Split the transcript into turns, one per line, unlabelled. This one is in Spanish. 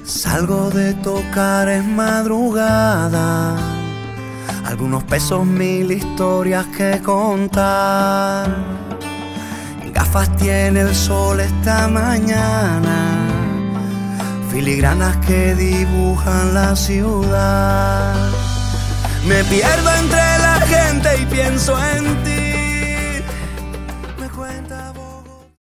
Salgo de tocar en madrugada, algunos pesos, mil historias que contar. Gafas tiene el sol esta mañana, filigranas que dibujan la ciudad. Me pierdo entre la gente y pienso en ti.